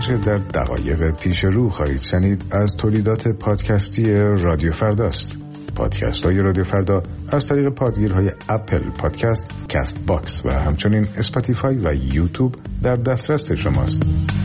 آنچه در دقایق پیش رو خواهید شنید از تولیدات پادکستی رادیو فرداست. پادکست های رادیو فردا از طریق پادگیرهای اپل پادکست، کست باکس و همچنین اسپاتیفای و یوتیوب در دسترس شماست.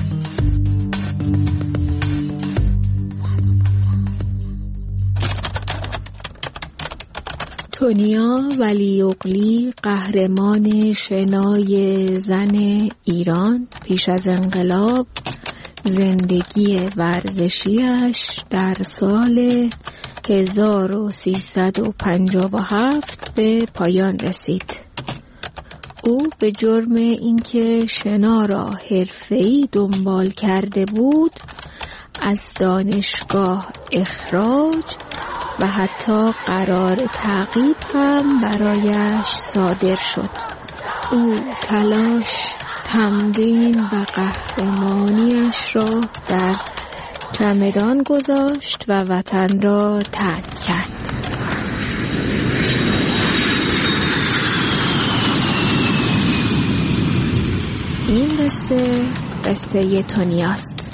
تونیا ولیعقلی، قهرمان شنای زن ایران پیش از انقلاب، زندگی ورزشیش در سال 1357 به پایان رسید. او به جرم اینکه شنا را حرفه‌ای دنبال کرده بود از دانشگاه اخراج و حتی قرار تعقیب هم برایش صادر شد. او تلاش، تمرین و قهرمانیش را در چمدان گذاشت و وطن را ترک کرد. این قصه تونیاست.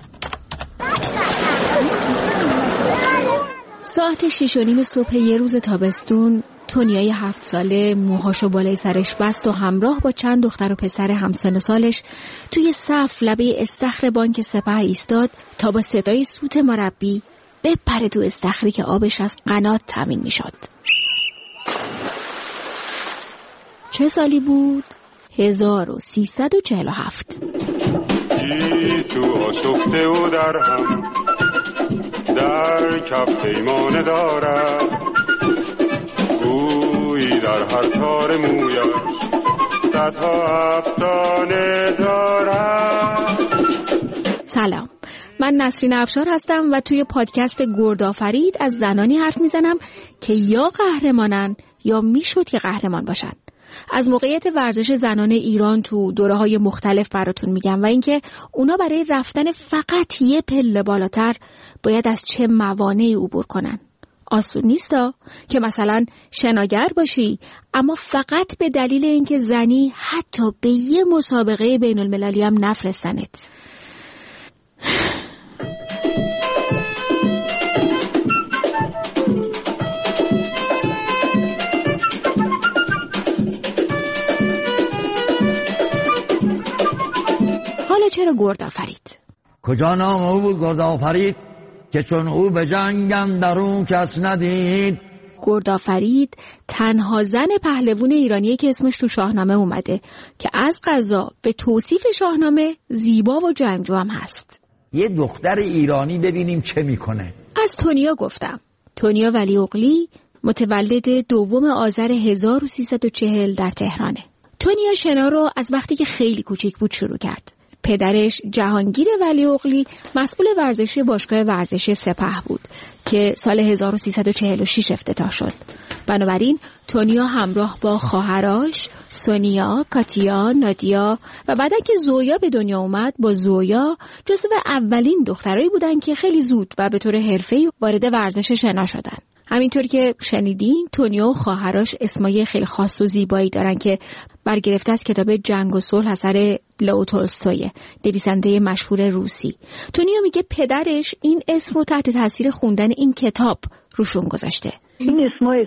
ساعت 6:30 صبح یه روز تابستون، تونیای 7 ساله موهاشو بالای سرش بست و همراه با چند دختر و پسر همسن و سالش توی صف لبه استخر بانک سپه ایستاد تا با صدای سوت مربی بپره تو استخری که آبش از قنات تامین میشد. چه سالی بود؟ 1347. تو آشفته و در هم در کف پیمانه دارد، گویی در هر تار مویش صدها افسانه دارد. سلام، من نسرین افشار هستم و توی پادکست گردآفرید از زنانی حرف میزنم که یا قهرمانن یا میشد که قهرمان باشن. از موقعیت ورزش زنان ایران تو دوره‌های مختلف براتون میگم و اینکه اونا برای رفتن فقط یه پله بالاتر باید از چه موانعی عبور کنن. آسون نیستا که مثلا شناگر باشی اما فقط به دلیل اینکه زنی حتی به یه مسابقه بین المللی هم نفرستنت. حالا چرا گردآفرید؟ کجا نام او بود گردآفرید که چون او به جنگ اندرون کس ندید. گردآفرید تنها زن پهلوان ایرانیه که اسمش تو شاهنامه اومده که از قضا به توصیف شاهنامه زیبا و جنگجو هم هست. یه دختر ایرانی ببینیم چه میکنه. از تونیا گفتم. تونیا ولیعقلی متولد 2 آذر 1340 در تهرانه. تونیا شنا رو از وقتی که خیلی کوچیک بود شروع کرد. پدرش جهانگیر ولیعقلی مسئول ورزشی باشگاه ورزشی سپه بود که سال 1346 افتتاح شد. بنابراین تونیا همراه با خواهراش سونیا، کاتیا، نادیا و بعدن که زویا به دنیا اومد با زویا جزو اولین دخترایی بودن که خیلی زود و به طور حرفه‌ای وارد ورزش شنا شدن. همینطور که شنیدین تونیا و خواهراش اسمای خیلی خاص و زیبایی دارن که برگرفته از کتاب جنگ و صلح اثر لئو تولستوی، نویسنده مشهور روسی. تونیا میگه پدرش این اسم رو تحت تاثیر خوندن این کتاب روشون گذاشته. این اسمای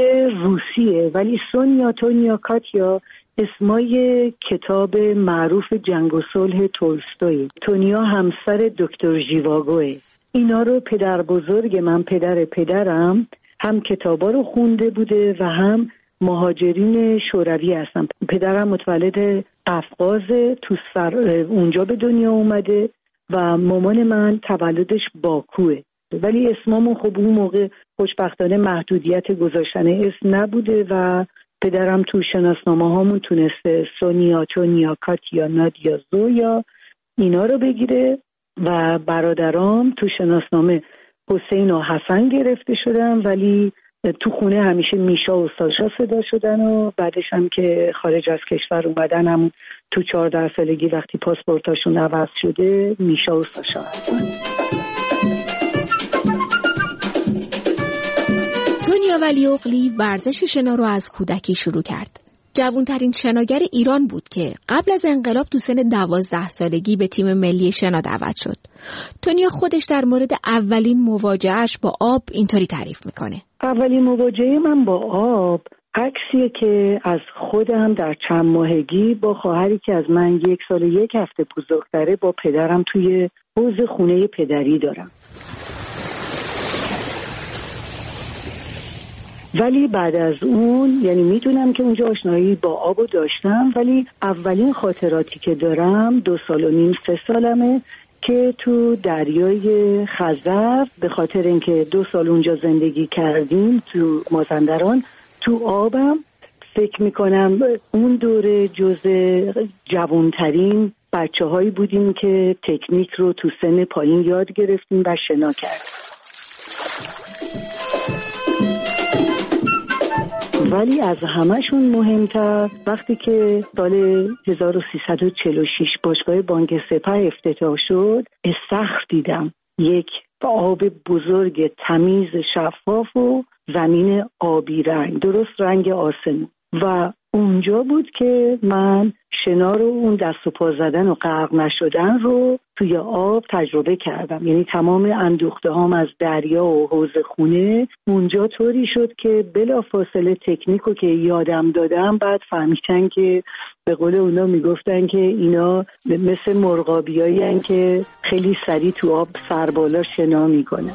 روسیه ولی سونیا، تونیا، کاتیا اسمای کتاب معروف جنگ و صلح تولستوی. تونیا همسر دکتر ژیواگوه. اینا رو پدر بزرگ من، پدرم هم کتابا رو خونده بوده و هم مهاجرین شوروی هستن. پدرم متولد قفقاز تو اونجا به دنیا اومده و مامان من تولدش باکوه. ولی اسممون خب اون موقع خوشبختانه محدودیت گذاشتن اسم نبوده و پدرم تو شناسنامه هامون تونسته سونیا، تونیا، کاتیا، نادیا، زویا اینا رو بگیره و برادرام تو شناسنامه حسین و حسن گرفته شدن ولی تو خونه همیشه میشا و ساشا صدا شدن و بعدش هم که خارج از کشور اومدن هم تو 14 سالگی وقتی پاسپورتاشون عوض شده میشا و ساشا هستن. تونیا ولیعقلی ورزش شنا رو از کودکی شروع کرد. جوانترین شناگر ایران بود که قبل از انقلاب تو سن 12 سالگی به تیم ملی شنا دعوت شد. تونیا خودش در مورد اولین مواجهش با آب اینطوری تعریف میکنه. اولین مواجهه من با آب عکسیه که از خودم در چند ماهگی با خواهری که از من 1 سال و 1 هفته بزرگتره با پدرم توی حوض خونه پدری دارم. ولی بعد از اون یعنی میدونم که اونجا آشنایی با آبو داشتم، ولی اولین خاطراتی که دارم 2 سال و نیم 3 سالمه که تو دریای خزر به خاطر اینکه 2 سال اونجا زندگی کردیم تو مازندران تو آبم، فکر میکنم اون دوره جز جوانترین بچه هایی بودیم که تکنیک رو تو سن پایین یاد گرفتیم و شنا کردیم. ولی از همه‌شون مهمتر وقتی که سال 1346 باشگاه بانک سپه افتتاح شد، استخر دیدم. یک آب بزرگ تمیز شفاف و زمین آبی رنگ، درست رنگ آسمون، و اونجا بود که من شنا رو، اون دست و پا زدن و غرق نشدن رو توی آب تجربه کردم. یعنی تمام اندوخته هام از دریا و حوض خونه اونجا طوری شد که بلافاصله تکنیکو که یادم دادم بعد فهمیدن که به قول اونا میگفتن که اینا مثل مرغابیایی هن که خیلی سریع تو آب سربالا شنا میکنه.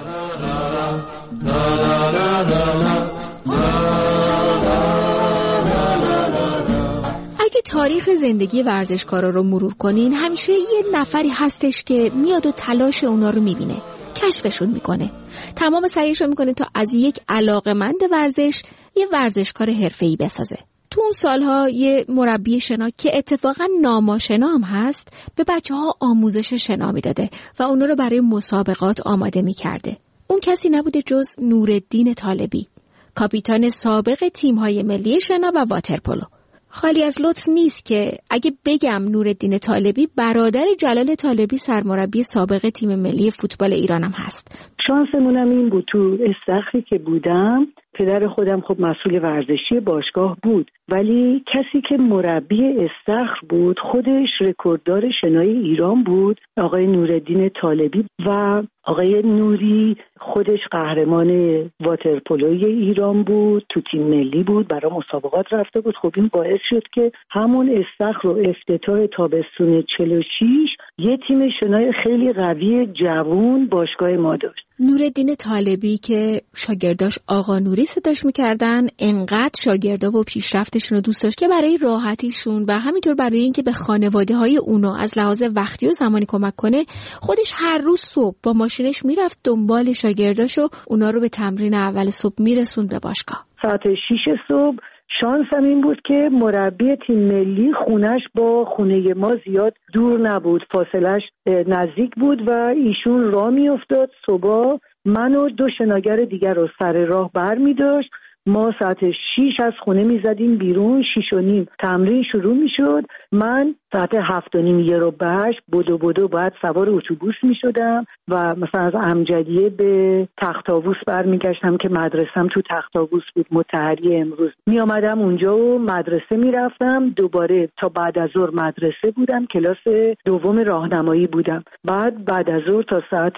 اگه تاریخ زندگی ورزشکارا رو مرور کنین، همیشه یه نفری هستش که میاد و تلاش اونا رو میبینه، کشفشون میکنه، تمام سعیشو میکنه تا از یک علاقه‌مند ورزش یه ورزشکار حرفه‌ای بسازه. تو اون سالها یه مربی شنا که اتفاقا ناماشنا هم هست به بچه‌ها آموزش شنا میداده و اونا رو برای مسابقات آماده میکرده. اون کسی نبوده جز نورالدین طالبی، کاپیتان سابق تیم‌های ملی شنا و واترپولو. خالی از لطف نیست که اگه بگم نورالدین طالبی برادر جلال طالبی سرمربی سابق تیم ملی فوتبال ایرانم هست. شانسمونم این بود تو استخری که بودم پدر خودم خب مسئول ورزشی باشگاه بود، ولی کسی که مربی استخر بود خودش رکورددار شنای ایران بود، آقای نورالدین طالبی، و آقای نوری خودش قهرمان واترپولوی ایران بود، تو تیم ملی بود، برای مسابقات رفته بود. خب این باعث شد که همون استخر رو افتتاح تابستون 46 یه تیم شنای خیلی قوی جوون باشگاه ما داشت. نورالدین طالبی که شاگرداش آقا نوری صداش میکردن، انقدر شاگردا و پیشرفتشون رو دوست داشت که برای راحتیشون و همینطور برای اینکه به خانواده های اونا از لحاظ وقتی و زمانی کمک کنه، خودش هر روز صبح با ماشینش میرفت دنبال شاگرداش و اونا رو به تمرین اول صبح میرسوند به باشگاه. ساعت 6 صبح شانسم این بود که مربی تیم ملی خونش با خونه ما زیاد دور نبود، فاصلش نزدیک بود و ایشون راه میافتاد صبح من و 2 شناگر دیگر رو سر راه بر می داشت. ما ساعت 6 از خونه می زدیم بیرون، 6:30 تمرین شروع می شد. من ساعت 7:30 یه رو بهش بدو باید سوار اتوبوس می شدم و مثلا از امجدیه به تخت‌آووس برمیگشتم که مدرسم تو تخت‌آووس بود، مطهری امروز. می آمدم اونجا و مدرسه می رفتم، دوباره تا بعد از ظهر مدرسه بودم، کلاس 2 راهنمایی بودم، بعد از ظهر تا ساعت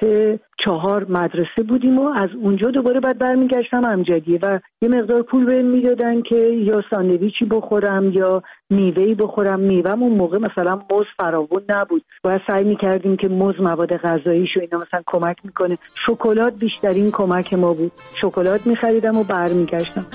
4 مدرسه بودیم و از اونجا دوباره بعد برمیگشتم امجدیه و یه مقدار پول بهم میدادن که یا ساندویچی بخورم یا میوه‌ای بخورم. میوه‌م اون موقع مثلا موز فراوون نبود، باید سعی می‌کردیم که موز مواد غذاییشو اینا مثلا کمک میکنه. شکلات بیشترین کمک ما بود، شکلات می‌خریدم و برمیگشتم.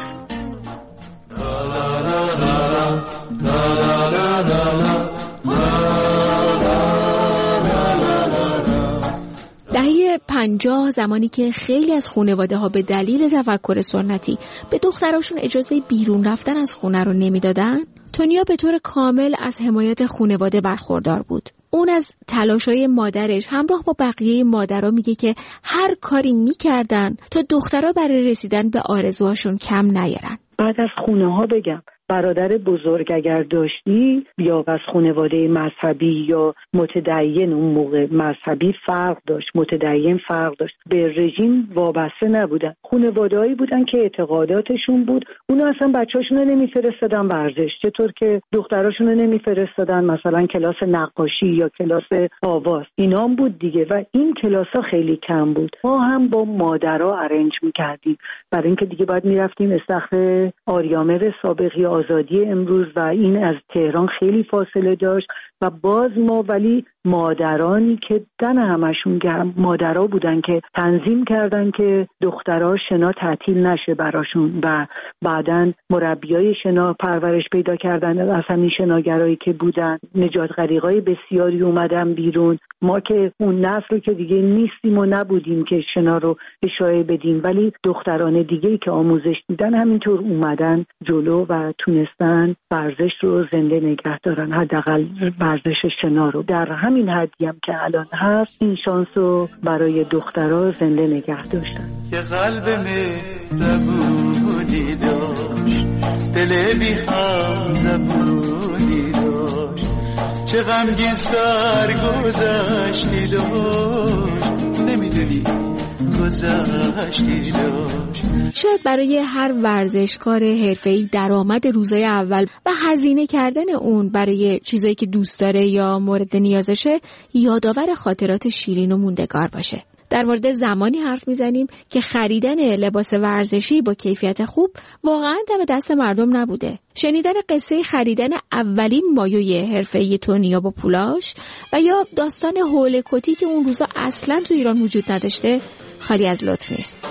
دهه 50 زمانی که خیلی از خانواده‌ها به دلیل تفکر سنتی به دختراشون اجازه بیرون رفتن از خونه رو نمیدادن، تونیا به طور کامل از حمایت خانواده برخوردار بود. اون از تلاشای مادرش همراه با بقیه مادرها میگه که هر کاری میکردن تا دخترها برای رسیدن به آرزوهاشون کم نیارن. بعد از خونه ها بگم، برادر بزرگ اگر داشتی یا از خانواده مذهبی یا متدین، اون موقع مذهبی فرق داشت، متدین فرق داشت، به رژیم وابسته نبودن. خانواده‌ای بودن که اعتقاداتشون بود، اونا اصلا بچه‌هاشون رو نمیفرستادن ورزش، چطور که دختراشون رو نمیفرستادن مثلا کلاس نقاشی یا کلاس آواز، اینا هم بود دیگه. و این کلاس‌ها خیلی کم بود. ما هم با مادرها ارنج می‌کردیم برای اینکه دیگه باید می‌رفتیم استخر آریامر سابقی آزادی امروز و این از تهران خیلی فاصله داشت و باز ما ولی مادرانی که دن همشون گرم مادرها بودن که تنظیم کردن که دخترها شنا تعطیل نشه براشون و بعدن مربیای شنا پرورش پیدا کردن از همین شناگرایی که بودن. نجات غریقای بسیاری اومدن بیرون. ما که اون نسل که دیگه نیستیم و نبودیم که شنا رو اشاره بدیم، ولی دختران دیگه‌ای که آموزش دیدن همینطور اومدن جلو و تونستن ورزش رو زنده نگه دارن، حداقل ورزش شنا رو. در همین حدی هم که الان هست این شانس رو برای دخترها زنده نگه داشتن. که قلب مهربونی داشت، دل بی هم زبونی داشت، چه غمگین سرگذشتی داشت، نمیدونی گذشتی داشت. شاید برای هر ورزشکار حرفه‌ای درآمد روزای اول و هزینه کردن اون برای چیزایی که دوست داره یا مورد نیازشه یادآور خاطرات شیرین و موندگار باشه. در مورد زمانی حرف میزنیم که خریدن لباس ورزشی با کیفیت خوب واقعاً دم دست مردم نبوده. شنیدن قصه خریدن اولین مایوی حرفه‌ای تونیا با پولاش و یا داستان حوله کتی که اون روزا اصلاً تو ایران وجود نداشته خالی از لطف نیست.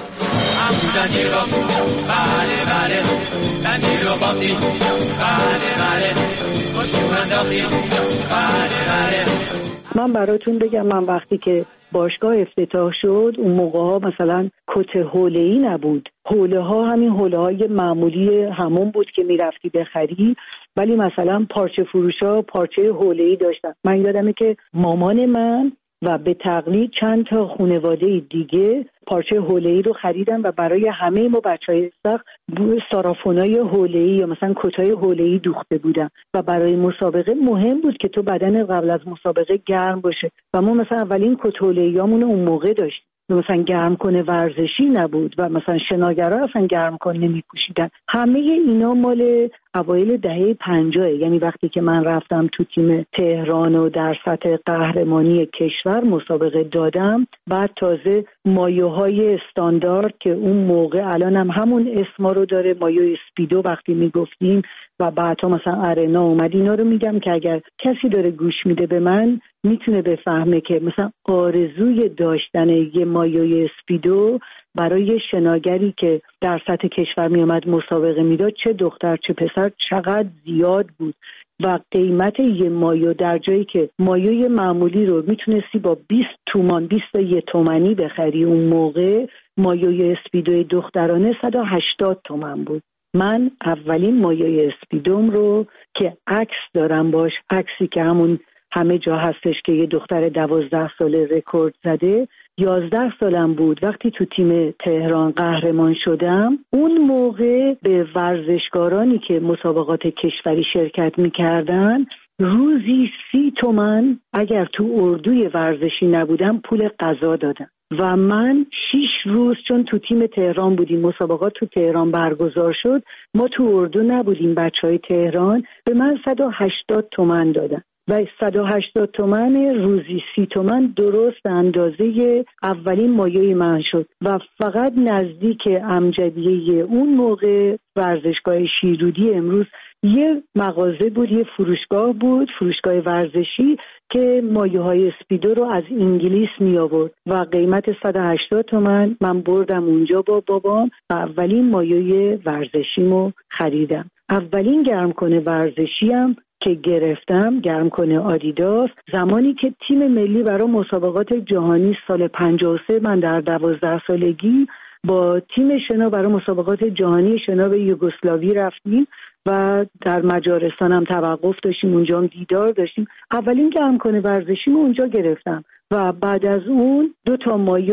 من براتون بگم، من وقتی که باشگاه افتتاح شد اون موقع ها مثلا کت حوله‌ای نبود. حوله ها همین حوله های معمولی همون بود که میرفتی بخری، ولی مثلا پارچه فروش ها پارچه حوله‌ای داشتن. من یادمه که مامان من و به تقلید چند تا خانواده دیگه پارچه حوله‌ای رو خریدن و برای همه ما بچهای سخت سارافونای حوله‌ای یا مثلا کتای حوله‌ای دوخته بودن و برای مسابقه مهم بود که تو بدن قبل از مسابقه گرم باشه و ما مثلا اولین کت حوله‌ایامون اون موقع داشتیم. مثلا گرم کنه ورزشی نبود و مثلا شناگرها اصلا گرم کنه نمی‌پوشیدن. همه اینا مال اوایل دهه 50، یعنی وقتی که من رفتم تو تیم تهران و در سطح قهرمانی کشور مسابقه دادم، بعد تازه مایوهای استاندارد که اون موقع الان هم همون اسما رو داره، مایو اسپیدو وقتی میگفتیم و بعدها مثلا ارنا اومد، اینا رو میگم که اگر کسی داره گوش میده به من میتونه بفهمه که مثلا آرزوی داشتن یه مایوی اسپیدو برای شناگری که در سطح کشور میامد مسابقه میداد، چه دختر چه پسر، چقدر زیاد بود و قیمت یه مایو در جایی که مایوی معمولی رو میتونستی با 20 تومان 21 تومانی بخری، اون موقع مایوی اسپیدوی دخترانه 180 تومن بود. من اولین مایوی اسپیدوم رو که عکس دارم باش، عکسی که همون همه جا هستش که یه دختر 12 ساله رکورد زده، 11 سالم بود وقتی تو تیم تهران قهرمان شدم. اون موقع به ورزشکارانی که مسابقات کشوری شرکت میکردن روزی 30 تومن اگر تو اردوی ورزشی نبودم پول غذا دادن و من 6 روز، چون تو تیم تهران بودیم مسابقات تو تهران برگزار شد، ما تو اردو نبودیم بچهای تهران، به من 180 تومن دادن و 180 تومن روزی 30 تومن درست اندازه اولین مایوی من شد و فقط نزدیک امجدیه اون موقع ورزشگاه شیرودی امروز یه مغازه بود، یه فروشگاه بود، فروشگاه ورزشی که مایوهای اسپیدو رو از انگلیس می آورد و قیمت 180 تومن من بردم اونجا با بابام و اولین مایوی ورزشیمو خریدم. اولین گرم کنه ورزشیم که گرفتم، گرم کنه آدیداس، زمانی که تیم ملی برای مسابقات جهانی سال 53 من در 12 سالگی با تیم شنا برای مسابقات جهانی شنا به یوگسلاوی رفتیم و در مجارستان هم توقف داشتیم، اونجا هم دیدار داشتیم. اولین گرم کنه ورزشیمو اونجا گرفتم و بعد از اون 2 تا مایو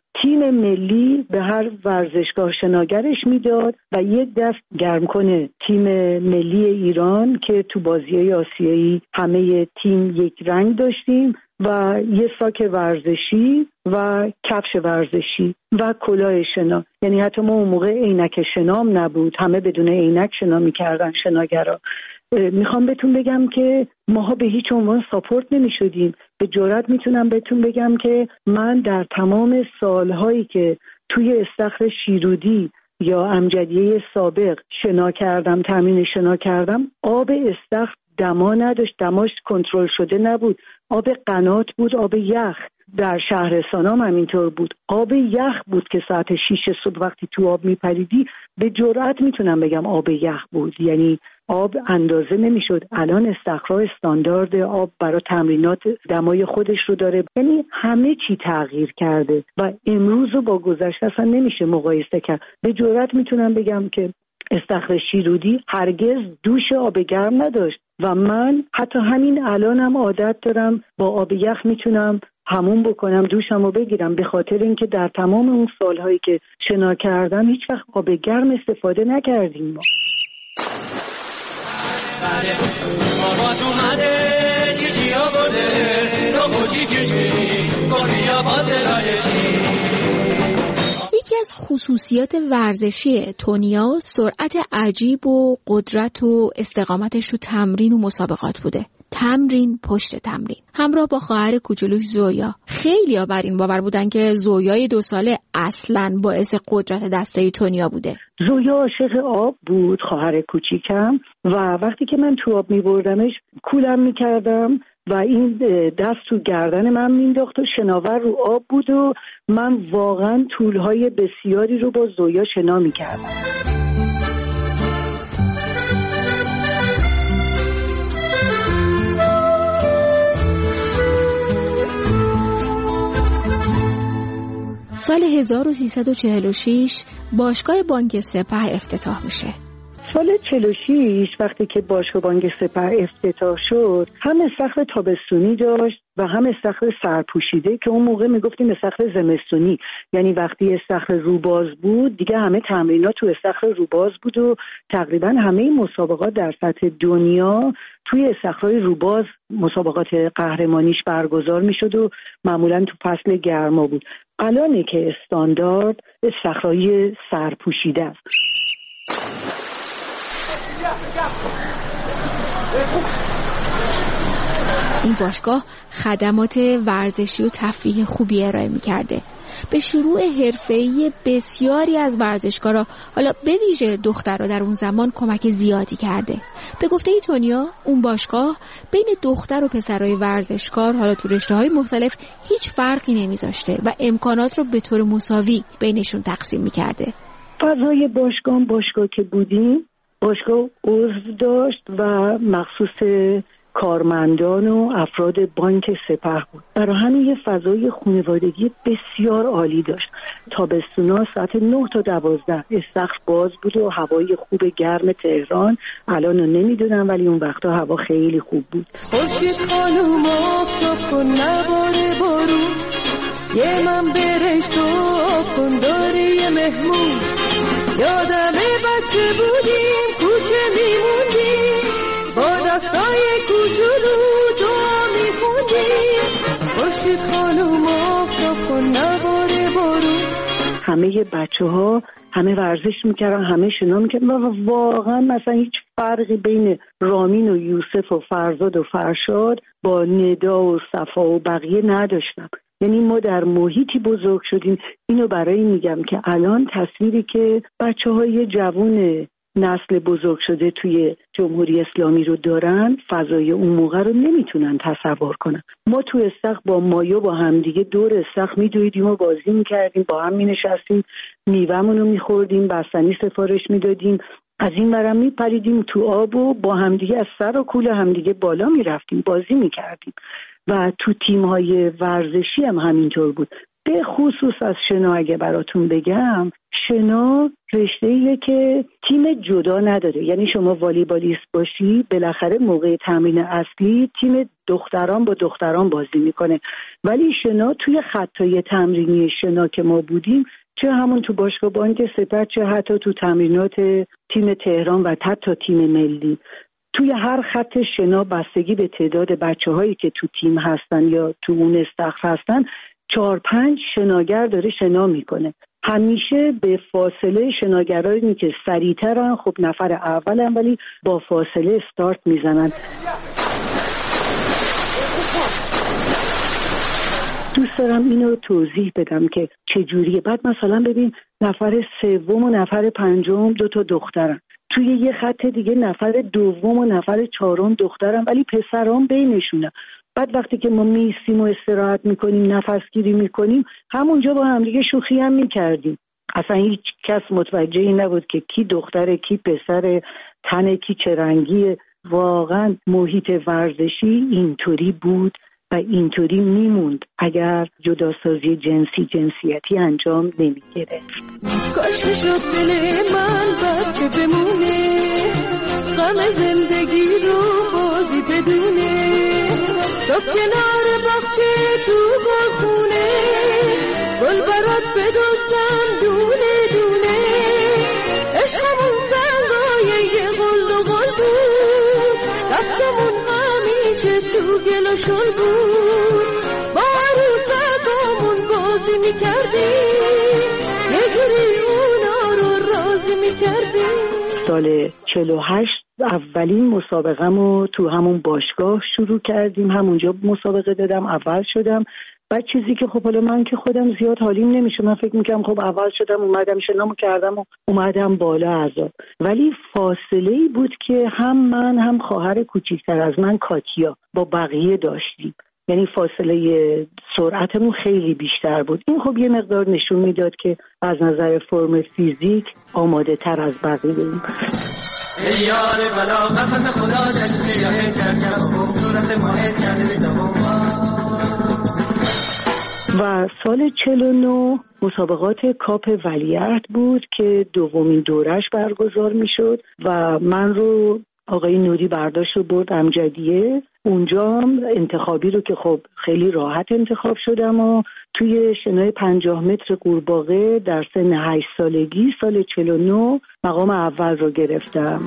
تیم ملی به هر ورزشگاه شناگرش میداد و یک دست گرم کنه تیم ملی ایران که تو بازی‌های آسیایی همه تیم یک رنگ داشتیم و یه ساک ورزشی و کفش ورزشی و کلاه شنا. یعنی حتی ما اون موقع عینک شنام نبود، همه بدون عینک شنا میکردن شناگرا. میخوام بهتون بگم که ماها به هیچ عنوان ساپورت نمیشدیم. به جرئت میتونم بهتون بگم که من در تمام سالهایی که توی استخر شیرودی یا امجدیه سابق شنا کردم، تمرین شنا کردم، آب استخر دما نداشت، دماش کنترل شده نبود، آب قنات بود، آب یخ. در شهرستانام همینطور بود، آب یخ بود که ساعت 6 صبح وقتی تو آب میپریدی به جرئت میتونم بگم آب یخ بود، یعنی آب اندازه نمیشد. الان استخرها استاندارد آب برای تمرینات دمای خودش رو داره، یعنی همه چی تغییر کرده و امروز رو با گذشته اصلا نمیشه مقایسه کرد. به جرئت میتونم بگم که استخر شیرودی هرگز دوش آب گرم نداشت و من حتی همین الانم عادت دارم با آب یخ میتونم همون بکنم، دوشم رو بگیرم، به خاطر اینکه در تمام اون سالهایی که شنا کردم هیچ وقت آب گرم استفاده نکردیم ما. یکی از خصوصیات ورزشی تونیا سرعت عجیب و قدرت و استقامتش تو تمرین و مسابقات بوده. تمرین پشت تمرین، همراه با خواهر کوچولوش زویا. خیلی‌ها بر این باور بودن که زویای 2 ساله اصلاً باعث قدرت دستای تونیا بوده. زویا عاشق آب بود، خواهر کوچیکم، و وقتی که من تو آب می‌بردمش کولم می‌کردم و این دست تو گردن من مینداخت و شناور رو آب بود و من واقعاً طول‌های بسیاری رو با زویا شنا می‌کردم. سال 1346 باشگاه بانک سپه افتتاح میشه. سال 46 وقتی که باشگاه بانک سپه افتتاح شد، هم استخر تابستونی داشت و هم استخر سرپوشیده که اون موقع میگفتیم استخر زمستونی، یعنی وقتی استخر روباز بود دیگه همه تمرینات تو استخر روباز بود و تقریبا همه مسابقات در سطح دنیا توی استخرهای روباز مسابقات قهرمانیش برگزار میشد و معمولا تو فصل گرما بود. الانه که استاندارد استخرهای سرپوشیده است. این باشگاه خدمات ورزشی و تفریحی خوبی ارائه می‌کرده. به شروع حرفه‌ای بسیاری از ورزشکارا، حالا به ویژه دخترها، در اون زمان کمک زیادی کرده. به گفته تونیا، اون باشگاه بین دختر و پسرای ورزشکار، حالا تو رشته‌های مختلف، هیچ فرقی نمیذاشته و امکانات رو به طور مساوی بینشون تقسیم می‌کرده. فضای باشگاه که بودیم، باشگاه عضو داشت و مخصوص کارمندان و افراد بانک سپه بود. برای همین یه فضای خانوادگی بسیار عالی داشت. تابستونا ساعت 9 تا 12 استخر باز بود و هوای خوب گرم تهران، الان رو نمیدونم ولی اون وقتا هوا خیلی خوب بود. خورشید خانوم آفتاب کن نباره بارون، یه من برش تو کن داری یه مهمون، یادم بچه بودیم کوچه میموندیم، با دستای کوچولو دعا میخوندیم، خورشید خانوم آفتاب کن نباره بارون. همه بچه ها همه ورزش میکردن، همه شنا میکردن و واقعا مثلا هیچ فرقی بین رامین و یوسف و فرزاد و فرشاد با ندا و صفا و بقیه نداشتن. یعنی ما در محیطی بزرگ شدیم. اینو برای میگم که الان تصویری که بچه‌های جوان نسل بزرگ شده توی جمهوری اسلامی رو دارن، فضای اون موقع رو نمیتونن تصور کنن. ما تو استخر با مایو با همدیگه دور استخر میدویدیم و بازی میکردیم، با هم مینشستیم، میوه‌مون رو میخوردیم، بستنی سفارش میدادیم، از این ورم میپریدیم تو آب و با همدیگه از سر و کول همدیگه بالا میرفتیم، بازی میکردیم. و تو تیم‌های ورزشی هم همینطور بود. به خصوص از شنا اگه براتون بگم، شنا رشته‌ایه که تیم جدا نداره. یعنی شما والیبالیست باشی، بالاخره موقع تمرین اصلی تیم دختران با دختران بازی میکنه، ولی شنا توی خطای تمرینی شنا که ما بودیم، چه همون تو باشگاه بانک سپر، چه حتی تو تمرینات تیم تهران و حتی تیم ملی، توی هر خط شنا بستگی به تعداد بچه‌هایی که تو تیم هستن یا تو اون استخر هستن 4-5 شناگر داره شنا میکنه. همیشه به فاصله شناگرایی که سریعترن، خب نفر اولن ولی با فاصله استارت میزنن. دوست دارم اینو توضیح بدم که چجوریه. بعد مثلا ببین نفر سوم و نفر پنجم 2 دخترن، توی یه خط دیگه نفر دوم و نفر چهارم دخترن ولی پسران بینشونه. بعد وقتی که ما میستیم و استراحت میکنیم، نفسگیری میکنیم، همونجا با هم دیگه شوخی هم میکردیم. اصلا هیچ کس متوجه این نبود که کی دختره کی پسره، تن کی چه رنگیه. واقعا محیط ورزشی اینطوری بود و اینطوری میموند اگر جداسازی جنسیتی انجام نمیگرفت. کاش میشد دل من بچه بمونه، غم زندگی رو بازی بدونه، تو کنار بخچه تو گلخونه، گل برات بدوزم دونه دونه، عشقمون زنگای یه غل و غل بود، دستمون همیشه تو گل و شل بود، با عروسکامون بازی میکردیم، یه جوری اونا رو راضی میکردیم. سال 48 اولین مسابقه‌مو تو همون باشگاه شروع کردیم، همونجا مسابقه دادم، اول شدم. بعد چیزی که خب حالا من که خودم زیاد حالیم نمیشه، من فکر میکنم خب اول شدم، اومدم شنامو کردم و اومدم بالا عذاب. ولی فاصله‌ای بود که هم من هم خواهر کوچیکتر از من کاتیا با بقیه داشتیم، یعنی فاصله سرعتمون خیلی بیشتر بود. این خب یه مقدار نشون میداد که از نظر فرم فیزیک آماده تر از بقیه بودیم. ای یار بلا قسم خدا جنسی یا کرکم صورت ماهد کرده و سال 49 مسابقات کاپ ولیعهد بود که دومین دورش برگزار میشد و من رو آقای نوری برداشت و برد امجدیه. اونجا انتخابی رو که خب خیلی راحت انتخاب شدم و توی شنای 50 متر قورباغه در سن 8 سالگی سال 49 مقام اول رو گرفتم.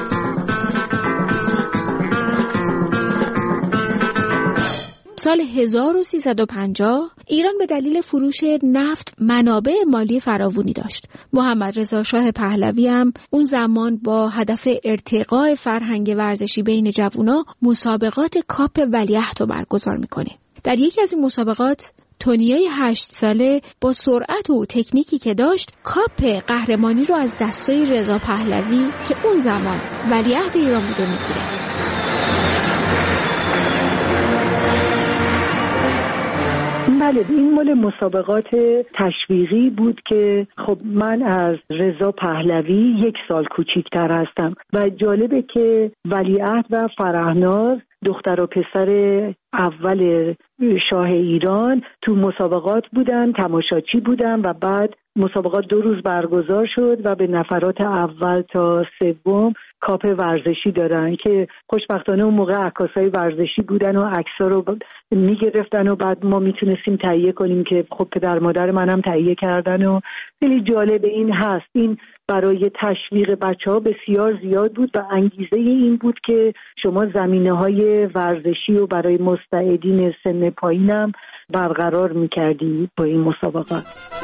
سال 1350 ایران به دلیل فروش نفت منابع مالی فراوانی داشت. محمد رضا شاه پهلوی هم اون زمان با هدف ارتقاء فرهنگ ورزشی بین جوونا مسابقات کاپ ولیعهد رو برگزار میکنه. در یکی از این مسابقات تونیای 8 ساله با سرعت و تکنیکی که داشت کاپ قهرمانی رو از دستای رضا پهلوی که اون زمان ولیعهد ایران بوده میگیره. بله، این مال مسابقات تشویقی بود که خب من از رضا پهلوی 1 سال کوچیکتر هستم و جالبه که ولیعهد و فرهناز دختر و پسر اول شاه ایران تو مسابقات بودن، تماشاچی بودن و بعد مسابقات 2 روز برگزار شد و به نفرات اول تا سوم کاپ ورزشی دارن که خوشبختانه اون موقع عکاسای ورزشی بودن و عکس‌ها رو میگرفتن و بعد ما میتونستیم تهیه کنیم که خب پدر مادر منم تهیه کردن و خیلی جالب این هست. این برای تشویق بچه‌ها بسیار زیاد بود و انگیزه این بود که شما زمینه‌های ورزشی و برای مستعدین سن پایینم برقرار می‌کردید با این مسابقات.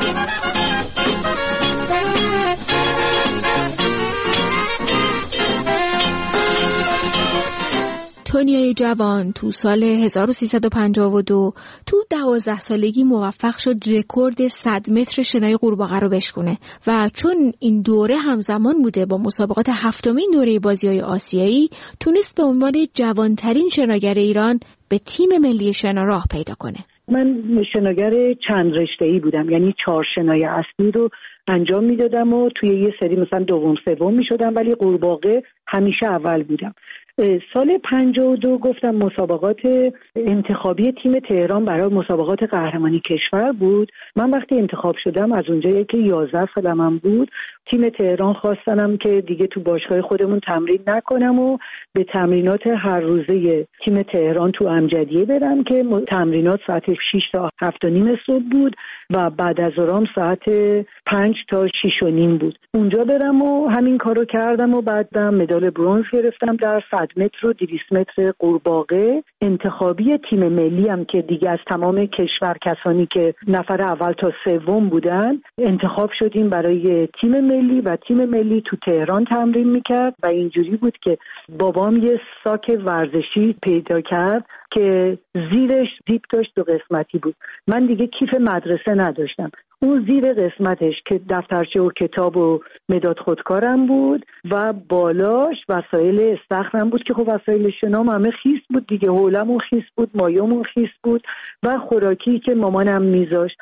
تونیای جوان تو سال 1352 تو 12 سالگی موفق شد رکورد 100 متر شنای قورباغه رو بشکنه و چون این دوره همزمان بوده با مسابقات 7مین دوره بازی‌های آسیایی، تونست به عنوان جوانترین شناگر ایران به تیم ملی شنا راه پیدا کنه. من شناگر چند رشته‌ای بودم، یعنی 4 شنای اصلی رو انجام میدادم و توی یه سری مثلا دوم سوم میشدم، ولی قورباغه همیشه اول بودم. سال 52 گفتم مسابقات انتخابی تیم تهران برای مسابقات قهرمانی کشور بود. من وقتی انتخاب شدم از اونجایی که 11 سالم بود، تیم تهران خواستنم که دیگه تو باشگاه خودمون تمرین نکنم و به تمرینات هر روزه تیم تهران تو امجدیه برم که تمرینات ساعت 6 تا 7:30 صبح بود و بعد از ظهر ساعت 5 تا 6:30 بود. اونجا برم و همین کارو کردم و بعدم مدال برنز گرفتم در 100 متر و 200 متر قورباغه. انتخابی تیم ملی هم که دیگه از تمام کشور کسانی که نفر اول تا سوم بودن انتخاب شدیم برای تیم ملی و تیم ملی تو تهران تمرین میکرد و اینجوری بود که بابام یه ساک ورزشی پیدا کرد که زیرش زیپ داشت 2 قسمتی بود. من دیگه کیف مدرسه نداشتم. اون زیر قسمتش که دفترچه و کتاب و مداد خودکارم بود و بالاش وسایل استخرم بود که خب وسایل شنام همه خیس بود دیگه، حولمون خیس بود، مایمون خیس بود و خوراکی که مامانم میذاشت.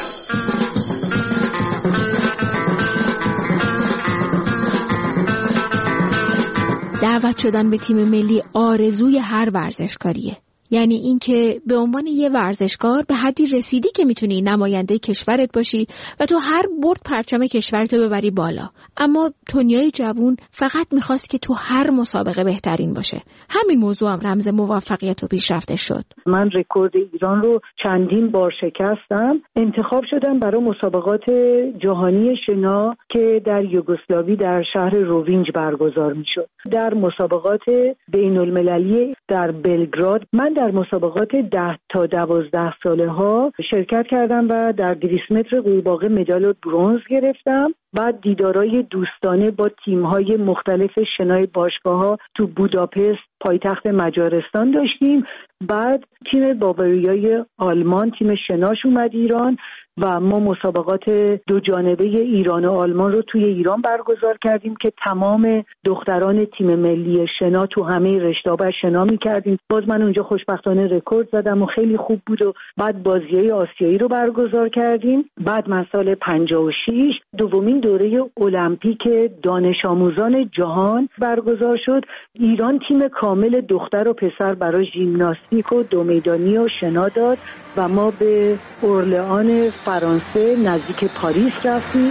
دعوت شدن به تیم ملی آرزوی هر ورزشکاریه. یعنی این که به عنوان یه ورزشکار به حدی رسیدی که میتونی نماینده کشورت باشی و تو هر برد پرچم کشورتو ببری بالا. اما تونیای جوون فقط میخواست که تو هر مسابقه بهترین باشه. همین موضوع هم رمز موفقیت و پیشرفتش شد. من رکورد ایران رو چندین بار شکستم. انتخاب شدم برای مسابقات جهانی شنا که در یوگسلاوی در شهر روینج برگزار میشد. در مسابقات بین‌المللی در بلگراد من در مسابقات 10 تا 12 ساله ها شرکت کردم و در 200 متر قورباغه مدال برنز گرفتم. بعد دیدارای دوستانه با تیم‌های مختلف شنای باشگاه‌ها تو بوداپست پایتخت مجارستان داشتیم. بعد تیم باواریای آلمان تیم شناش اومد ایران و ما مسابقات 2 جانبه ایران و آلمان رو توی ایران برگزار کردیم که تمام دختران تیم ملی شنا تو همه رشته‌ها شنا می‌کردیم. باز من اونجا خوشبختانه رکورد زدم و خیلی خوب بود و بعد بازی‌های آسیایی رو برگزار کردیم. بعد من سال 56 دومین دوره المپیک دانش آموزان جهان برگزار شد. ایران تیم کامل دختر و پسر برای ژیمناستیک و 2 میدانی و شنا داد و ما به اورلئان فرانسه نزدیک پاریس رفتیم.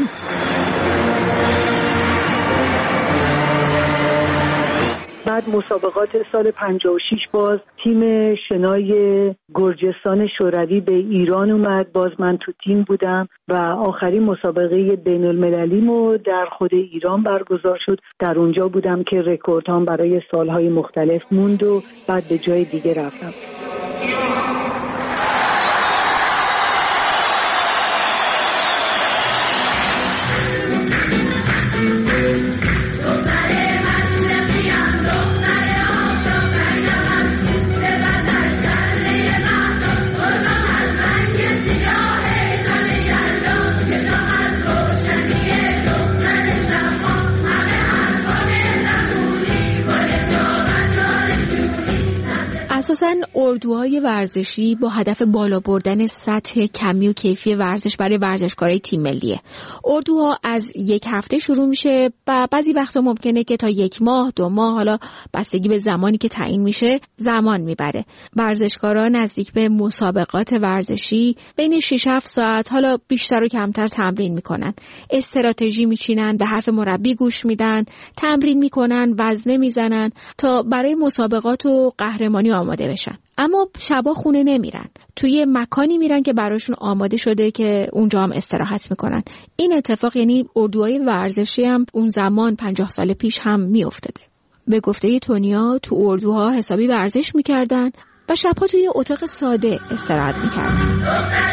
بعد مسابقات سال 56 باز تیم شنای گرجستان شوروی به ایران اومد. باز من تو تیم بودم و آخرین مسابقه بین المللی مو در خود ایران برگزار شد. در اونجا بودم که رکوردهام برای سالهای مختلف موند و بعد به جای دیگه رفتم. اساساً اردوهای ورزشی با هدف بالا بردن سطح کمی و کیفی ورزش برای ورزشکارای تیم ملیه. اردوها از 1 هفته شروع میشه و بعضی وقتا ممکنه که تا 1 ماه 2 ماه، حالا بستگی به زمانی که تعیین میشه زمان میبره. ورزشکاران نزدیک به مسابقات ورزشی بین 6-7 ساعت، حالا بیشتر و کمتر تمرین میکنن. استراتژی میچینن، به حرف مربی گوش میدن، تمرین میکنن، وزنه میزنن تا برای مسابقات و قهرمانی آماده بشن. اما شبا خونه نمیرن، توی مکانی میرن که براشون آماده شده که اونجا هم استراحت میکنن. این اتفاق یعنی اردوهای ورزشی هم اون زمان 50 سال پیش هم میافتاده. به گفته تونیا تو اردوها حسابی ورزش میکردن و شبها توی اتاق ساده استراحت میکردن.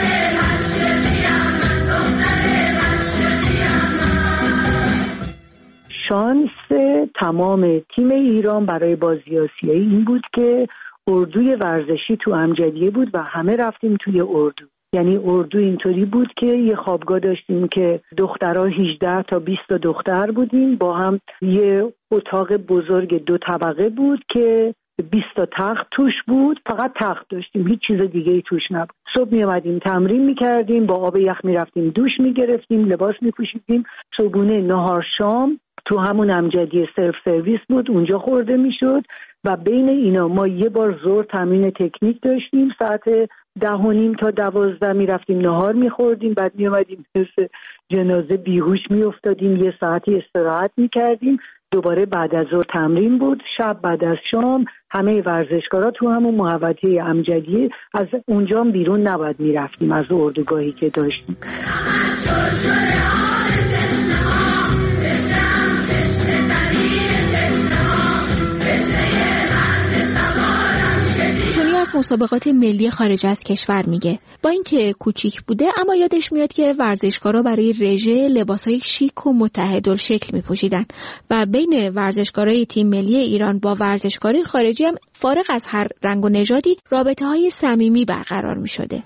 شانس تمام تیم ایران برای بازی آسیایی این بود که اردوی ورزشی تو امجدیه بود و همه رفتیم توی اردو. یعنی اردو اینطوری بود که یه خوابگاه داشتیم که دخترها 18 تا 20 تا دختر بودیم، با هم یه اتاق بزرگ 2 طبقه بود که 20 تا تخت توش بود. فقط تخت داشتیم، هیچ چیز دیگه ای توش نبود. صبح می اومدیم تمرین میکردیم، با آب یخ میرفتیم دوش میگرفتیم، لباس میپوشیدیم. صبحونه نهار شام تو همون امجدیه سرو سرویس بود، اونجا خورده میشد و بین اینا ما یه بار ظهر تمرین تکنیک داشتیم، ساعت 10:30 تا 12 میرفتیم نهار میخوردیم، بعد میومدیم مثل جنازه بیهوش میافتادیم، یه ساعتی استراحت میکردیم، دوباره بعد از ظهر تمرین بود، شب بعد از شام همه ورزشکارا تو همون محوطه امجدیه، از اونجا بیرون نباید میرفتیم از اردوگاهی که داشتیم. از مسابقات ملی خارج از کشور میگه با اینکه کوچیک بوده اما یادش میاد که ورزشکارا برای رژه لباسای شیک و متحدالشکل میپوشیدن و بین ورزشکارای تیم ملی ایران با ورزشکارای خارجی هم فارغ از هر رنگ و نژادی رابطه‌های صمیمی برقرار میشده.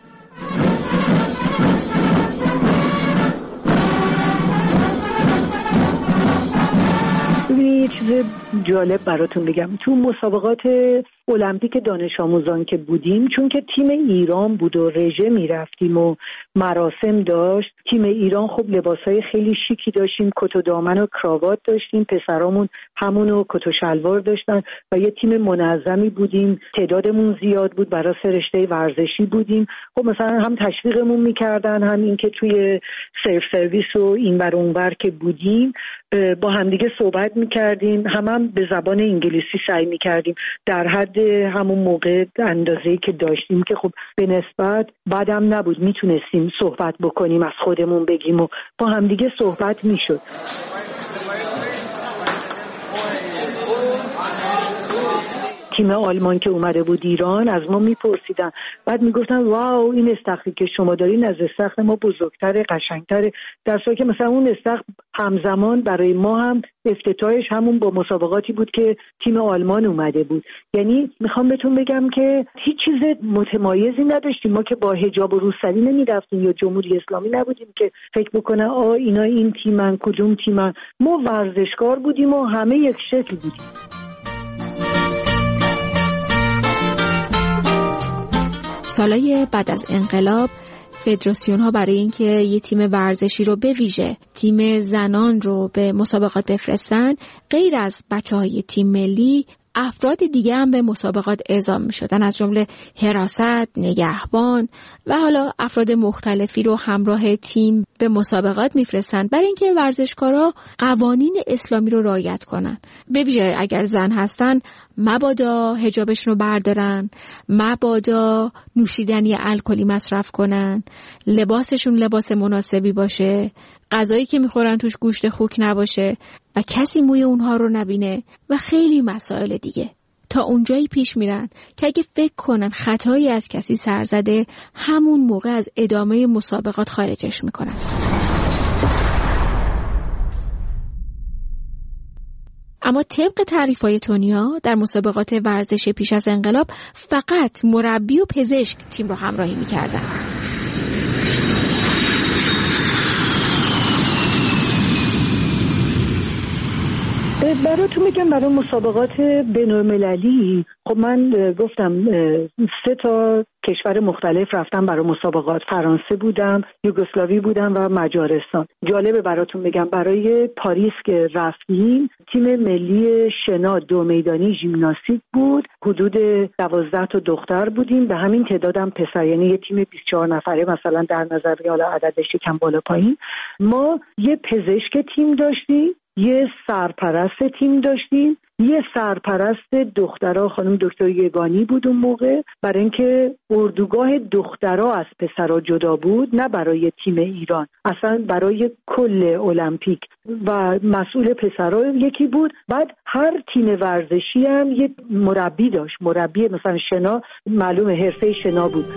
یه چیز جالب براتون بگم، تو مسابقات المپیک دانش آموزان که بودیم، چون که تیم ایران بود و رژه میرفتیم و مراسم داشت، تیم ایران خب لباسای خیلی شیکی داشتیم، کت و دامن و کراوات داشتیم، پسرامون همونو کت و شلوار داشتن و یه تیم منظمی بودیم، تعدادمون زیاد بود، برای رشته ورزشی بودیم. خب مثلا هم تشویقمون میکردن، هم این که توی سرو سرویس و اینور اونور که بودیم با همدیگه صحبت میکردیم، هم به زبان انگلیسی سعی میکردیم در حد همون موقع اندازه‌ای که داشتیم که خب به نسبت بعدم نبود، میتونستیم صحبت بکنیم، از خودمون بگیم و با همدیگه صحبت میشد. تیم آلمان که اومده بود ایران از ما میپرسیدن، بعد میگفتن واو این استخری که شما دارین از استخر ما بزرگتره، قشنگتره، در صورتی که مثلا اون استخر همزمان برای ما هم افتتاحش همون با مسابقاتی بود که تیم آلمان اومده بود. یعنی میخوام بهتون بگم که هیچ چیز متمایزی نداشتیم، ما که با حجاب و روسری نمیرفتیم یا جمهوری اسلامی نبودیم که فکر بکنن اینا این تیمن کدوم تیمن، ما ورزشکار بودیم و همه یک شکل بودیم. سالهای بعد از انقلاب فدراسیون ها برای اینکه یه تیم ورزشی رو به ویژه تیم زنان رو به مسابقات بفرستن، غیر از بچه‌های تیم ملی افراد دیگه هم به مسابقات اعزام می شدن، از جمله حراست، نگهبان و حالا افراد مختلفی رو همراه تیم به مسابقات می فرستن برای اینکه ورزشکارا قوانین اسلامی رو رعایت کنن. به ویژه اگر زن هستن مبادا حجابشون رو بردارن، مبادا نوشیدنی الکلی مصرف کنن، لباسشون لباس مناسبی باشه، غذایی که میخورن توش گوشت خوک نباشه و کسی موی اونها رو نبینه و خیلی مسائل دیگه. تا اونجایی پیش میرن که اگه فکر کنن خطایی از کسی سر زده، همون موقع از ادامه مسابقات خارجش میکنن. اما طبق تعریف‌های تونیا در مسابقات ورزش پیش از انقلاب فقط مربی و پزشک تیم رو همراهی میکردن. براتون میگم برای مسابقات بین‌المللی خب من گفتم 3 تا کشور مختلف رفتم برای مسابقات، فرانسه بودم، یوگسلاوی بودم و مجارستان. جالبه براتون بگم برای پاریس که رفتیم تیم ملی شنا 2 میدانی ژیمناستیک بود، حدود 12 تا دختر بودیم، به همین تعدادم پسر، یعنی یه تیم 24 نفره مثلا در نظر حالا عددش کم بالا پایین. ما یه پزشک تیم داشتیم، یه سرپرست تیم داشتیم، یه سرپرست دخترها خانم دکتر یگانی بود اون موقع، برای اینکه اردوگاه دخترها از پسرها جدا بود، نه برای تیم ایران، اصلا برای کل المپیک، و مسئول پسرها یکی بود. بعد هر تیم ورزشی هم یه مربی داشت، مربی مثلا شنا معلوم حرفه شنا بود.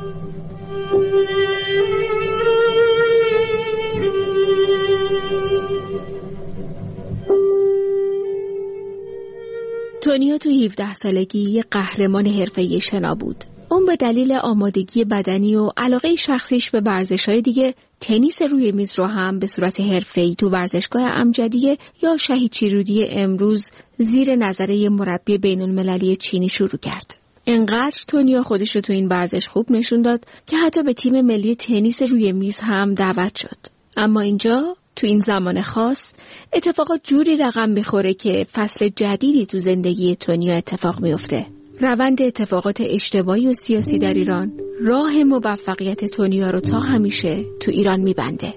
تونیا تو 17 سالگی یه قهرمان حرفه‌ای شنا بود. اون به دلیل آمادگی بدنی و علاقه شخصیش به ورزش‌های دیگه تنیس روی میز رو هم به صورت حرفه‌ای تو ورزشگاه امجدیه یا شهید شیرودی امروز زیر نظره مربی بین‌المللی چینی شروع کرد. انقدر تونیا خودش رو تو این ورزش خوب نشون داد که حتی به تیم ملی تنیس روی میز هم دعوت شد. اما اینجا تو این زمان خاص اتفاقات جوری رقم میخوره که فصل جدیدی تو زندگی تونیا اتفاق میفته. روند اتفاقات اجتماعی و سیاسی در ایران راه موفقیت تونیا رو تا همیشه تو ایران میبنده.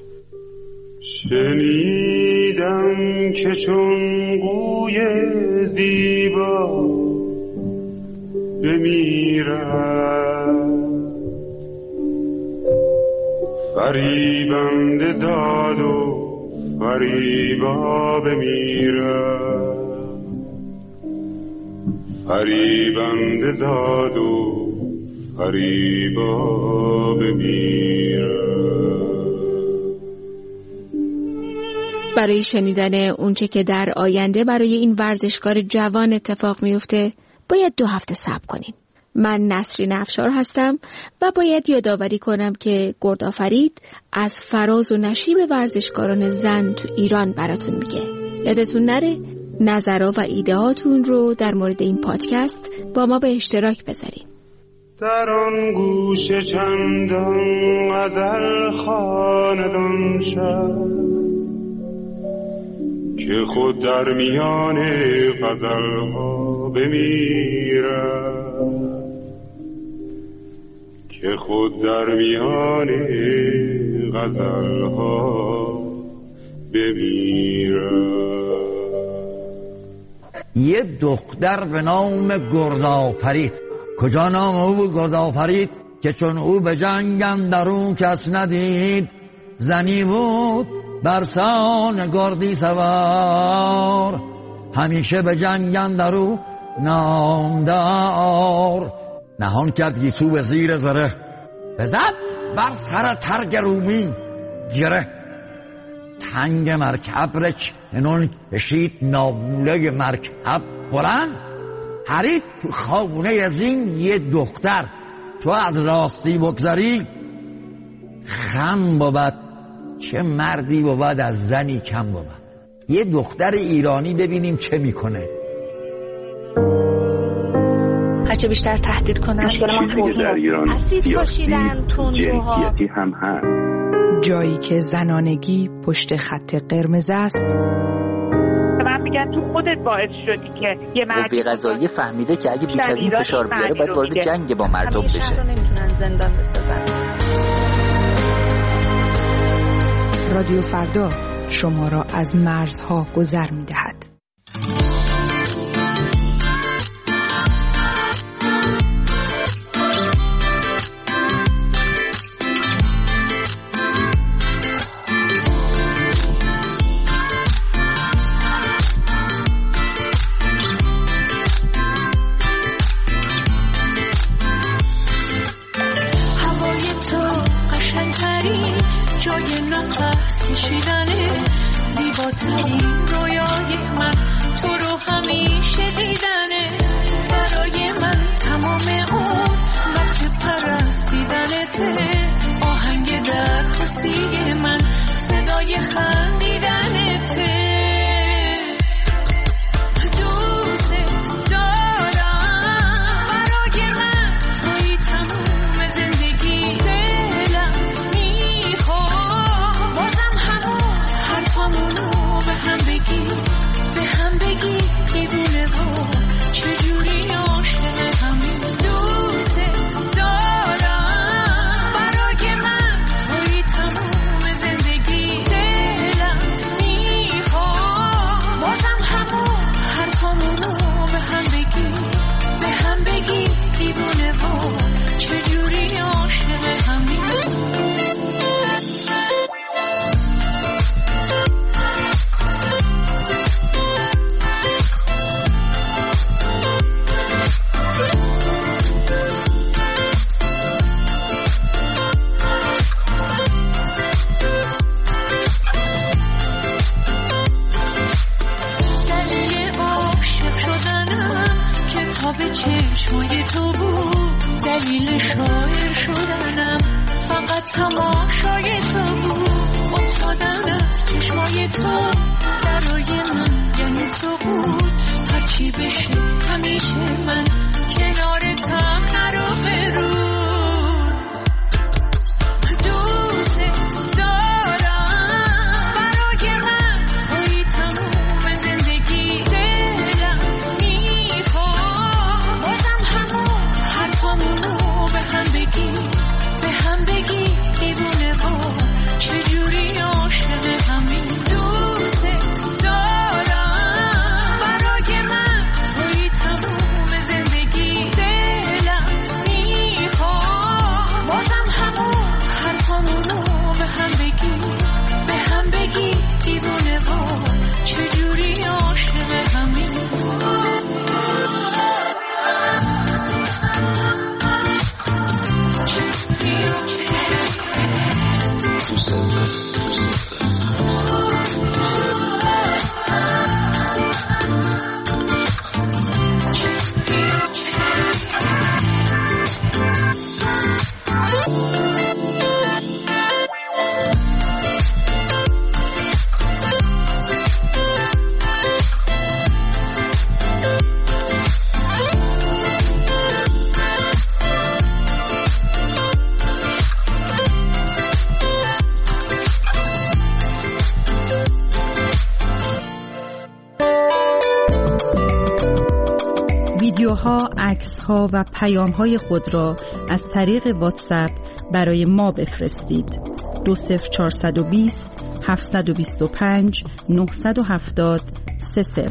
شنیدم که چون قوی زیبا بمیرد، فریبنده داد و فریبا بمیرد، فریبنده داد و فریبا بمیرد. برای شنیدن اونچه که در آینده برای این ورزشکار جوان اتفاق میفته باید 2 هفته صبر کنین. من نسرین افشار هستم و باید یادآوری کنم که گردآفرید از فراز و نشیب ورزشکاران زن تو ایران براتون میگه. یادتون نره نظرها و ایدهاتون رو در مورد این پادکست با ما به اشتراک بذارین. در آن گوش چندان غزل خواندان شد که خود در میان غزل‌ها بمیرد، که خود در میان غزل‌ها بمیرد. یه دختر به نام گردآفرید. کجا نام او بود گردآفرید؟ که چون او به جنگ اندرون کس ندید. زنی بود برسان گردی سوار، همیشه به جنگ اندرون نامدار. نهان کرد گیسو به زیر زره، بزد بر سر ترگ رومی گره. تنگ مرکب رچنون کشید نابوله مرکب بلند. حرید تو خانه زین یه دختر، تو از راستی بگذری خم بود. چه مردی بود از زنی کم بود. یه دختر ایرانی ببینیم چه میکنه. هرچه بیشتر تهدید کنن اسید پاشیدن تندروها هم هست. جایی که زنانگی پشت خط قرمز است. من میگم تو خودت باعث شدی که یه قوه قضاییه فهمیده که اگه بیش از این فشار بیاره باید وارد جنگ با مردم بشه. نمیتونن زندان بسازن. رادیو فردا شما را از مرزها گذر می‌دهد. ها، عکس ها و پیام های خود را از طریق واتساپ برای ما بفرستید. 20420 725 970 30.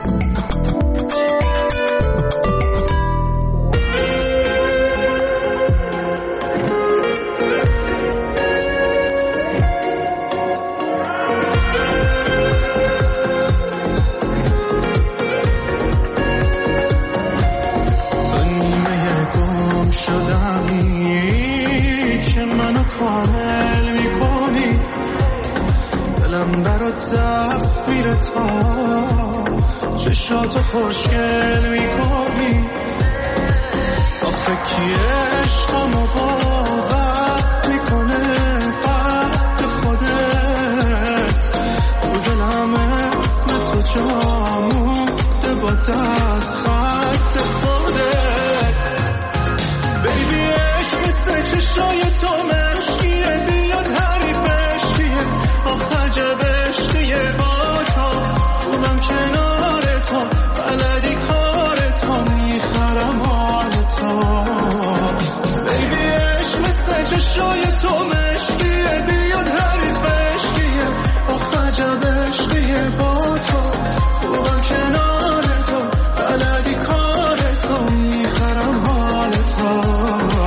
چشاتو خوشگل میکنی آخه کی عشقمو باور میکنه قد خودت تو دلم اسم تو جا مونده با دست خط خودت بیبی عشق مثل چشای تو مشکیه بیاد حریفش کیه آخه عجب عشقیه با تو خوبم کنار تو بلدی کار تو میخرم حال تو بیبی عشق مثل چشای تو مشکیه بیاد حریفش کیه آخه عجب عشقیه با تو خوبم کنار تو بلدی کار تو میخرم حال تو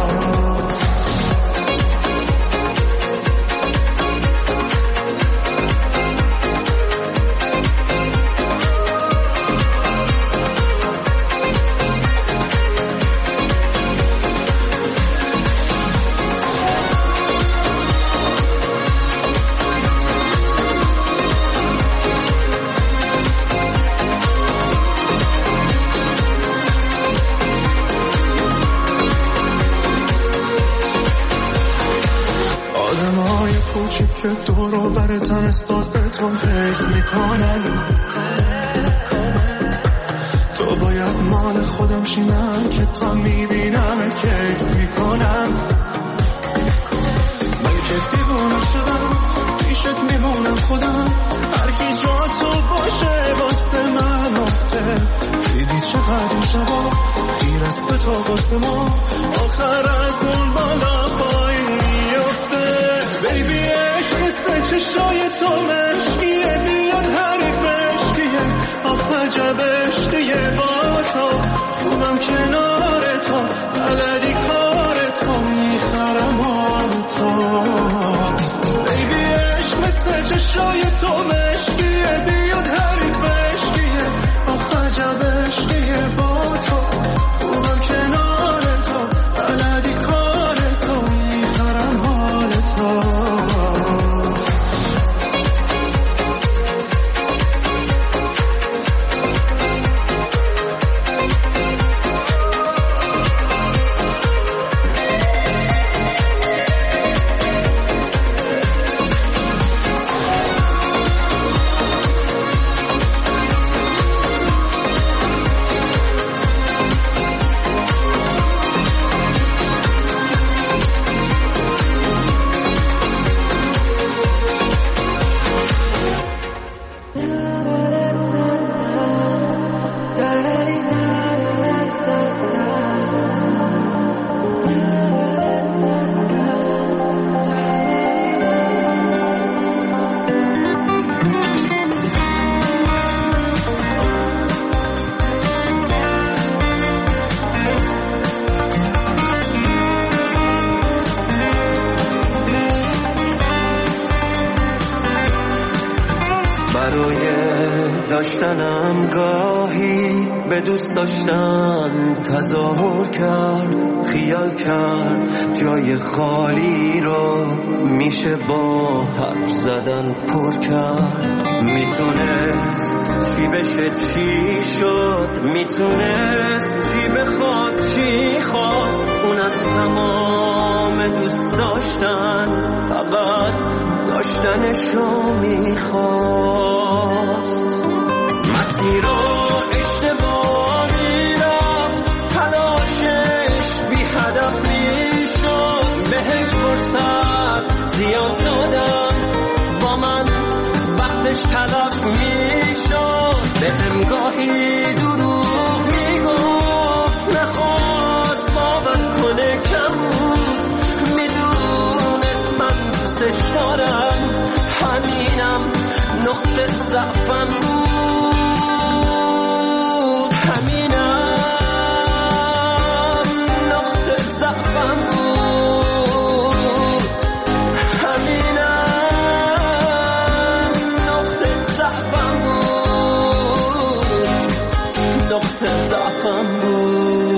که دورو بر تن احساس تو حیف میکنن تو باید مال خودم شینم که تا میبینم کیف میکنم من که دیوانه شدم پیشت میمونم خودم هر کی جا تو باشه واسه من واسه دیدی چقدر این شبا گیر است به تو واسه ما آخر از اون بالا پایین میفته بیبی چشای تو مشکیه بیاد حریفش کیه آخه عجب عشقیه با تو خوبم کنار تو بلدی کار تو میخرم حال تو بیبی عشق مثل چشای تو مشکیه بیاد حریفش کیه آخه عجب عشقیه با تو خوبم کنار تو بلدی کار تو میخرم حال تو داشتنم گاهی به دوست داشتن تظاهر کرد خیال کرد جای خالی رو میشه با حرف زدن پر کرد میتونست چی بشه چی شد میتونست چی بخواد چی خواست اون از تمام دوست داشتن فقط داشتنشو میخواست مسیر رو اشتباه میرفت تلاشش بی هدف میشد بهش فرصت زیاد دادم با من وقتش تلف میشد بهم گاهی دروغ میگفت دوستش دارم، همینم نقطه ضعفم بود، همینم نقطه ضعفم بود، همینم نقطه ضعفم بود، نقطه ضعفم بود.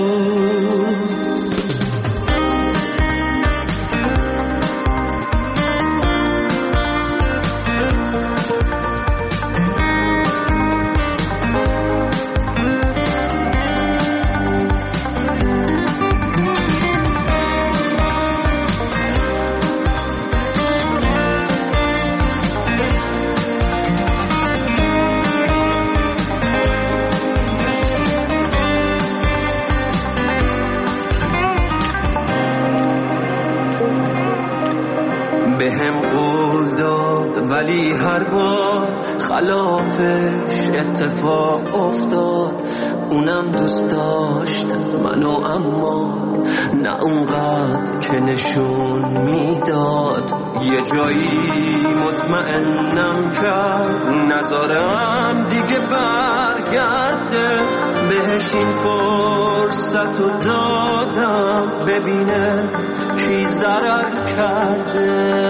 بهم قول داد ولی هر بار خلافش اتفاق افتاد، اونم دوست داشت منو اما نه اونقدر که نشون میداد. یه جایی مطمئنم کرد نذارم دیگه برگرده، بهش این فرصتو دادم ببینه کی ضرر کرده.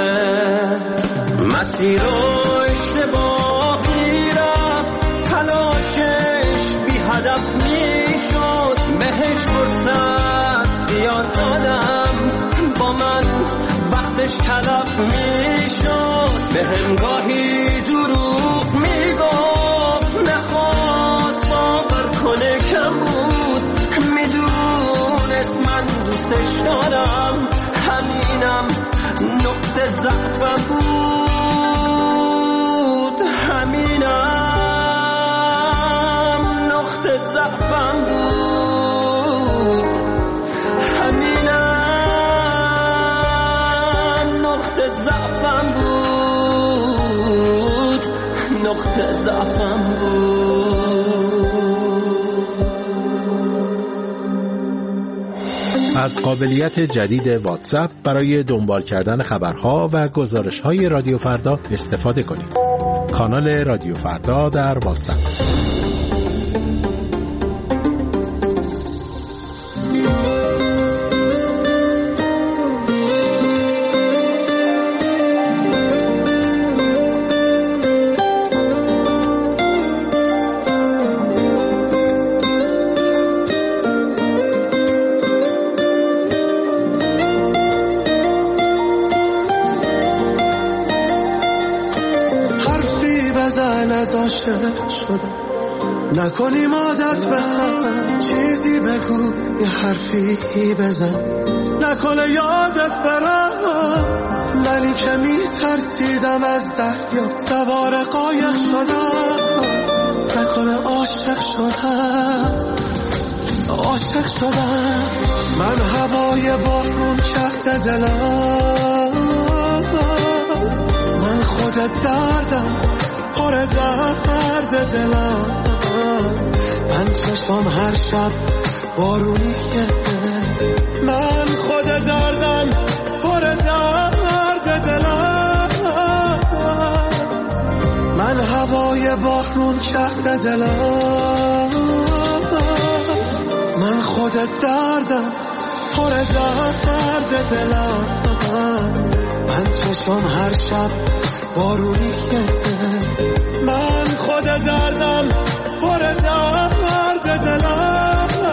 مسیر رو اشتباهی رفت، تلاشش بی هدف میشد، بهش فرصت زیاد دادم با من وقتش تلف میشد. بهم گاهی دروغ میگفت نخواست باور کنه کم بود، میدونست من دوستش دارم، همینم نقطه ضعفم بود، همینم نقطه ضعفم بود، همینم نقطه ضعفم بود، نقطه ضعفم بود. از قابلیت جدید واتساپ برای دنبال کردن خبرها و گزارش‌های رادیو فردا استفاده کنید. کانال رادیو فردا در واتساپ. نکنیم عادت به هم، چیزی بگو یه حرفی بزن، نکنه یادت برم منی که میترسیدم از دریا سوار قایق شدم، نکنه عاشق شدم من هوای بارون کرده دلم، من خودت دردم پر درد دلم، من چشم هر شب بارونیه، من خود دردم پر درد دلم، من هوای بارون کرده دلم، من خود دردم پر درد دلم، من چشم هر شب بارونیه، من خود دردم پر درد دلم.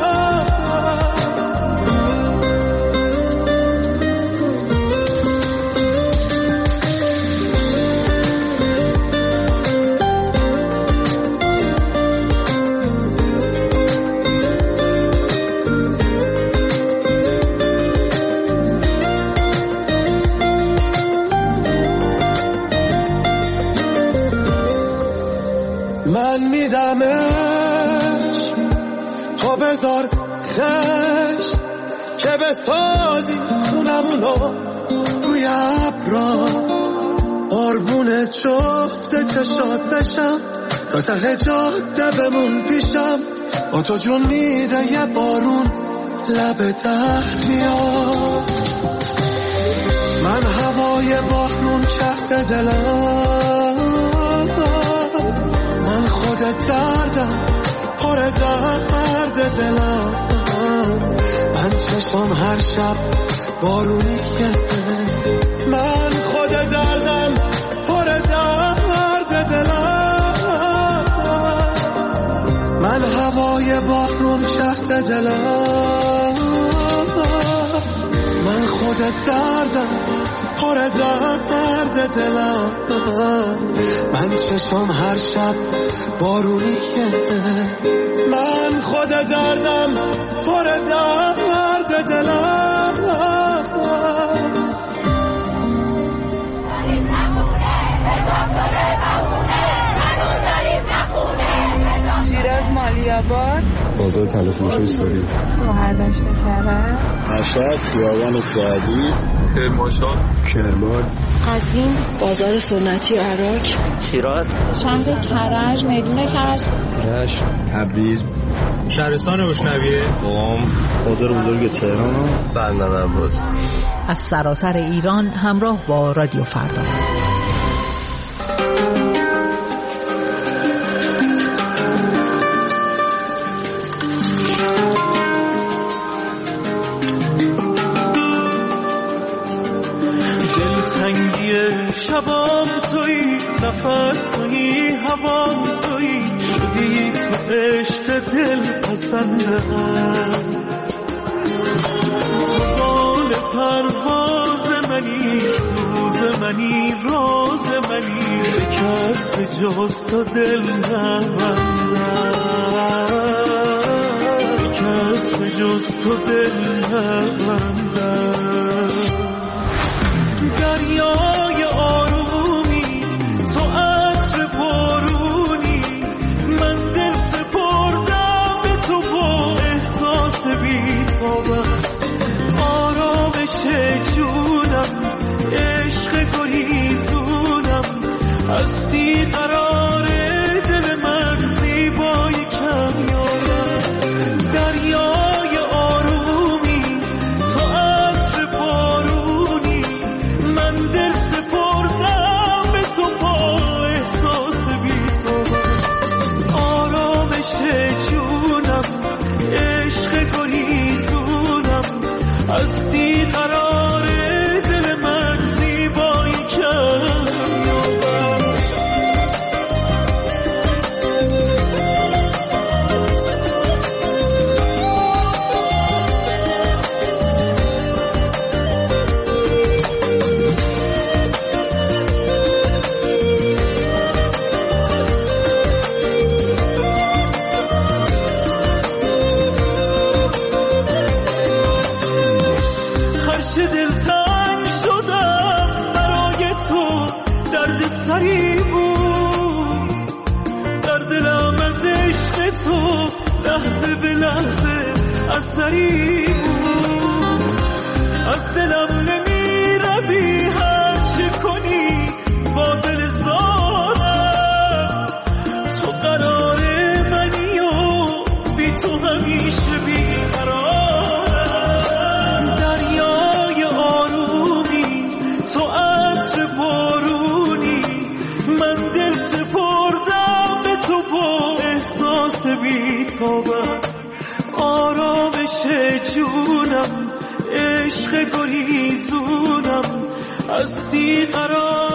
من میدمش تو بذار خش که بسازی خونمونو روی ابرا، قربون جفت چشات بشم تا ته جاده بمون پیشم، با تو جون میده یه بارون لب دریا، من هوا هوای بارون تحت دلم، من خود دردم پر درد دلم، من چشم هر شب بارونیه، من خود دردم پر درد دلم، من هوای بارون تحت دلم، من خود دردم پر درد دلم، من چشم هر شب بارونیه، من خود دردم پر درد دلم. شیراز مالیاباد، بازار تلفروشی ساری، شهردشت کرج، مشهد خیابان سعدی، کرمانشاه، کرمان، قزوین، بازار سنتی عراق، شیراز، شهر کرج، میدون کرج، رشت، تبریز، شهرستان روشنویه، قم، بازار بزرگ تهران، بندر عباس. از سراسر ایران همراه با رادیو فردا. شبام تویی، نفس تویی، هوام تویی، شدی تو عشق دل پسندم، تو بال پرواز منی، سوز منی، راز منی، به کس به جز تو دل نبندم، به کس به جز تو دل نبندم. دریای آرومی، تو عطر بارونی، من دل سپردم به تو با احساس بی‌تابم، آرامش جونم، عشق گریزونم، هستی قرار دل من، زیبای کمیابم. دریای آرومی، تو عطر بارونی، من دل سپردم به تو با احساس بی‌تابم، آرامش جونم، عشق گریزونم، هستی قرار دل من، زیبایی کمیابم. دلتنگ شدم برای تو، درد سری بود در دلم، از عشق تو لحظه به لحظه اثری بود، از دلم نمی روی، هر چه کنی با دل زارم، تو قرار منی و بی تو همیشه بیقرار. بی‌تابم، آرامش جونم، عشق گریزونم، هستی قرار